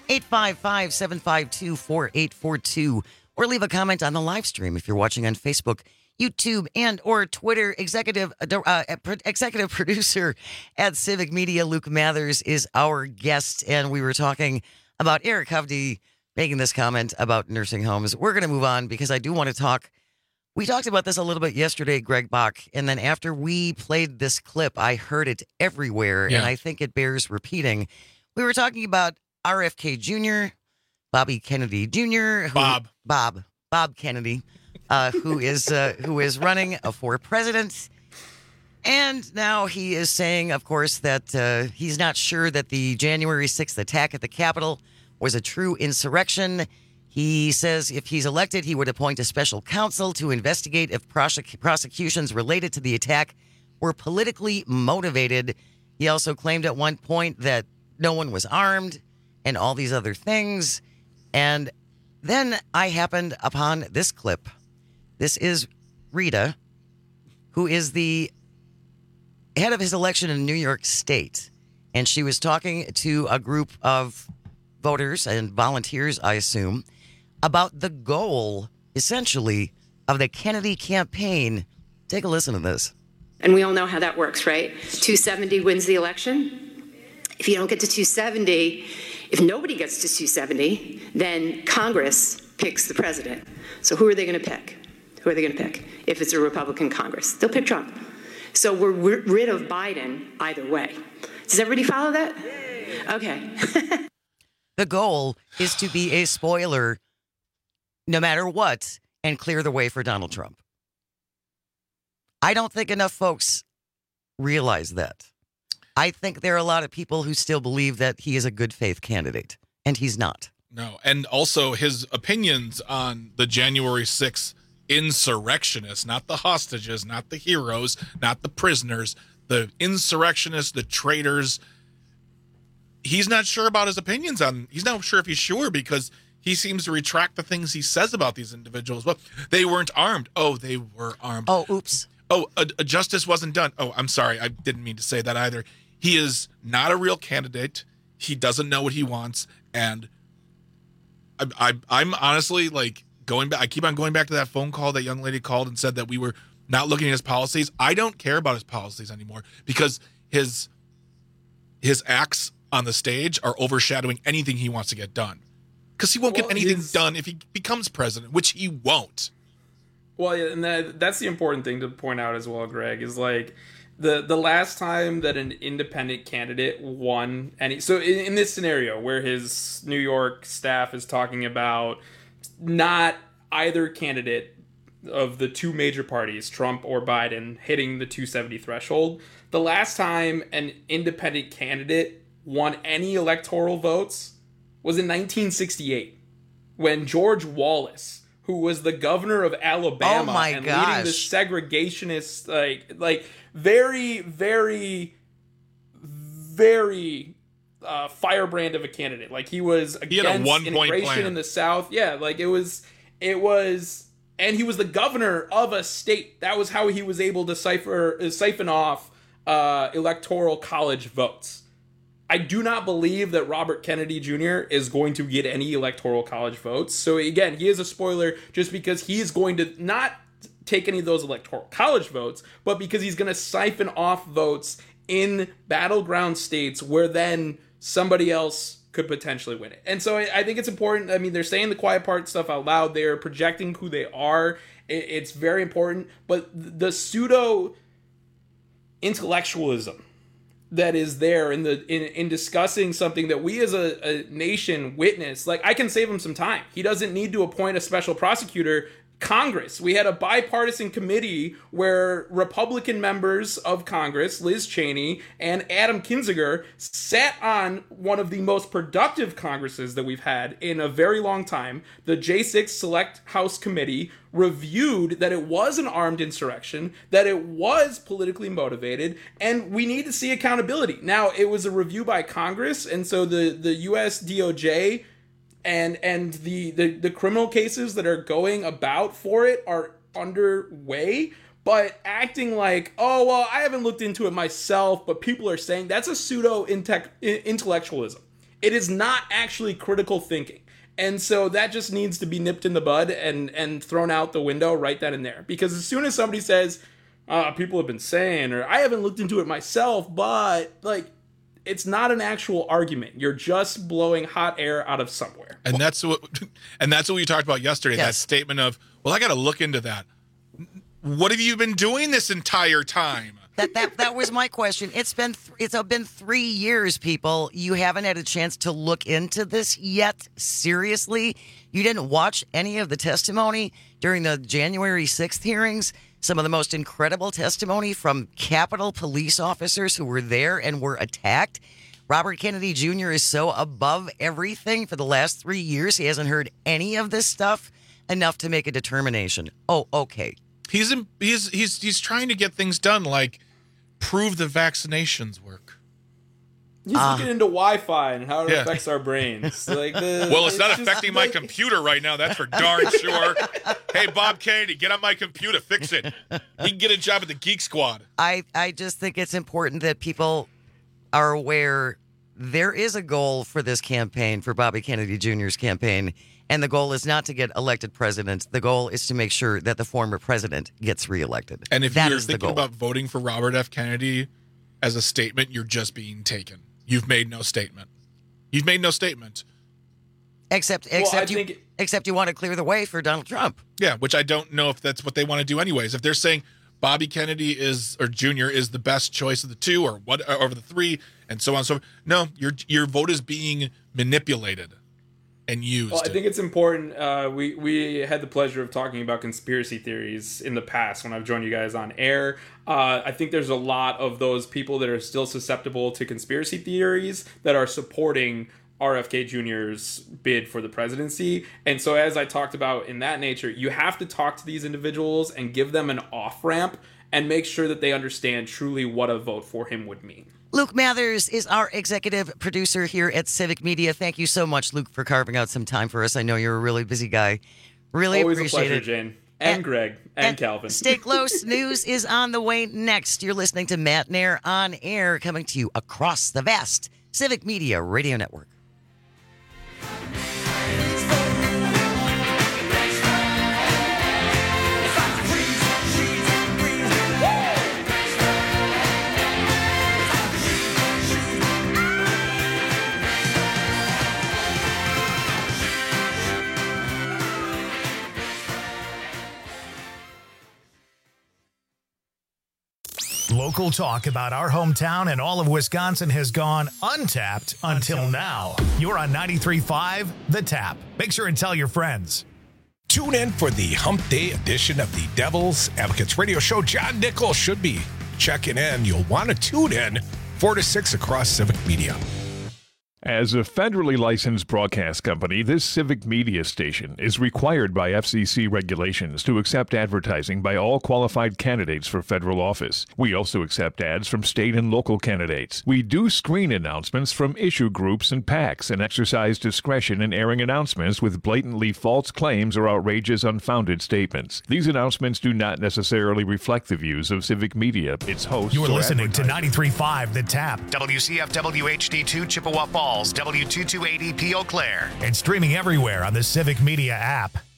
855-752-4842, or leave a comment on the live stream if you're watching on Facebook, YouTube, and or Twitter. Executive producer at Civic Media, Luke Mathers, is our guest, and we were talking about Eric Hovde making this comment about nursing homes. We're going to move on because I do want to talk. We talked about this a little bit yesterday, Greg Bach, and then after we played this clip, I heard it everywhere, and I think it bears repeating. We were talking about RFK Jr., Bobby Kennedy Jr., Bob Kennedy, who is running for president. And now he is saying, of course, that he's not sure that the January 6th attack at the Capitol was a true insurrection. He says if he's elected, he would appoint a special counsel to investigate if prosecutions related to the attack were politically motivated. He also claimed at one point that no one was armed and all these other things. And then I happened upon this clip. This is Rita, who is the head of his election in New York State. And she was talking to a group of voters and volunteers, I assume, about the goal, essentially, of the Kennedy campaign. Take a listen to this. And we all know how that works, right? 270 wins the election. If you don't get to 270, if nobody gets to 270, then Congress picks the president. So who are they going to pick? Who are they going to pick? If it's a Republican Congress, they'll pick Trump. So we're rid of Biden either way. Does everybody follow that? Okay. The goal is to be a spoiler no matter what and clear the way for Donald Trump. I don't think enough folks realize that. I think there are a lot of people who still believe that he is a good faith candidate, and he's not. No, and also his opinions on the January 6th insurrectionists, not the hostages, not the heroes, not the prisoners, the insurrectionists, the traitors. He's not sure about his opinions on. He's not sure if he's sure because he seems to retract the things he says about these individuals. Well, they weren't armed. Oh, they were armed. Oh, oops. Oh, a justice wasn't done. Oh, I'm sorry. I didn't mean to say that either. He is not a real candidate. He doesn't know what he wants. And I'm honestly like going back. I keep on going back to that phone call that young lady called and said that we were not looking at his policies. I don't care about his policies anymore because his acts on the stage are overshadowing anything he wants to get done. Because he won't get anything done if he becomes president, which he won't. Well, yeah, and that's the important thing to point out as well, Greg, is like the last time that an independent candidate won any. So in this scenario where his New York staff is talking about not either candidate of the two major parties, Trump or Biden, hitting the 270 threshold, the last time an independent candidate won any electoral votes was in 1968 when George Wallace, who was the governor of Alabama leading the segregationist, like very, very, very firebrand of a candidate. Like he was against integration in the South. Yeah, like it was, and he was the governor of a state. That was how he was able to siphon off electoral college votes. I do not believe that Robert Kennedy Jr. is going to get any electoral college votes. So again, he is a spoiler just because he is going to not take any of those electoral college votes, but because he's going to siphon off votes in battleground states where then somebody else could potentially win it. And so I think it's important. I mean, they're saying the quiet part stuff out loud. They're projecting who they are. It's very important. But the pseudo intellectualism that is there in discussing something that we as a nation witness, like I can save him some time. He doesn't need to appoint a special prosecutor. Congress, we had a bipartisan committee where Republican members of Congress, Liz Cheney and Adam Kinzinger, sat on one of the most productive Congresses that we've had in a very long time. The J6 Select House Committee reviewed that it was an armed insurrection, that it was politically motivated, and we need to see accountability. Now, it was a review by Congress, and so the U.S. DOJ and the criminal cases that are going about for it are underway, but acting like, oh, well, I haven't looked into it myself, but people are saying, that's a pseudo-intellectualism. It is not actually critical thinking. And so that just needs to be nipped in the bud and thrown out the window right then and there. Because as soon as somebody says, people have been saying, or I haven't looked into it myself, but like, it's not an actual argument. You're just blowing hot air out of somewhere. And that's what we talked about yesterday. Yes. That statement of, well, I got to look into that. What have you been doing this entire time? That was my question. It's been 3 years, people. You haven't had a chance to look into this yet. Seriously, you didn't watch any of the testimony during the January 6th hearings. Some of the most incredible testimony from Capitol police officers who were there and were attacked. Robert Kennedy Jr. is so above everything for the last 3 years. He hasn't heard any of this stuff enough to make a determination. Oh, okay. He's trying to get things done, like prove the vaccinations work. He's looking into Wi-Fi and how it affects our brains. It's not affecting my computer right now. That's for darn sure. Hey, Bob Kennedy, get on my computer, fix it. He can get a job at the Geek Squad. I just think it's important that people are aware there is a goal for this campaign, for Bobby Kennedy Jr.'s campaign, and the goal is not to get elected president. The goal is to make sure that the former president gets reelected. And if you're thinking about voting for Robert F. Kennedy as a statement, you're just being taken. You've made no statement. Except you want to clear the way for Donald Trump. Yeah, which I don't know if that's what they want to do anyways. If they're saying Bobby Kennedy Jr. is the best choice of the two or over the three and so on and so forth. No, your vote is being manipulated and used. Well, I think it's important. We had the pleasure of talking about conspiracy theories in the past when I've joined you guys on air. I think there's a lot of those people that are still susceptible to conspiracy theories that are supporting RFK Jr.'s bid for the presidency. And so as I talked about in that nature, you have to talk to these individuals and give them an off-ramp and make sure that they understand truly what a vote for him would mean. Luke Mathers is our executive producer here at Civic Media. Thank you so much, Luke, for carving out some time for us. I know you're a really busy guy. Really Always appreciate a pleasure, it. Jane. And Greg. And Calvin. Stay close. News is on the way next. You're listening to Matt Nair on Air, coming to you across the vast Civic Media Radio Network. Local talk about our hometown and all of Wisconsin has gone untapped until now. You're on 93.5 The Tap. Make sure and tell your friends. Tune in for the Hump Day edition of the Devil's Advocates radio show. John Nichols should be checking in. You'll want to tune in 4 to 6 across Civic Media. As a federally licensed broadcast company, this civic media station is required by FCC regulations to accept advertising by all qualified candidates for federal office. We also accept ads from state and local candidates. We do screen announcements from issue groups and PACs and exercise discretion in airing announcements with blatantly false claims or outrageous, unfounded statements. These announcements do not necessarily reflect the views of Civic Media, its hosts. You are listening to 93.5 The Tap, WCFW HD2 Chippewa Falls, W2280P Eau Claire, and streaming everywhere on the Civic Media app.